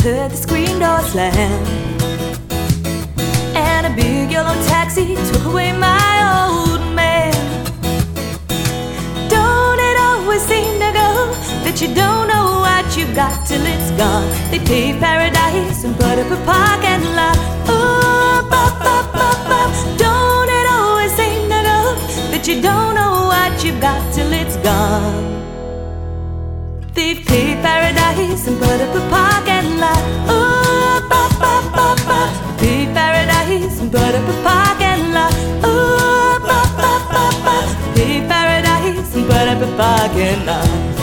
heard the screen door slam, and a big yellow taxi took away my old man. Don't it always seem to go that you don't know what you got till it's gone? They paved paradise and put up a parking lot. Oh, don't it always seem to go that you don't know what you've got till it's gone? They've paved paradise and put up a parking lot. Oh, paved paradise and put up a parking lot. Oh, paved paradise and put up a parking lot.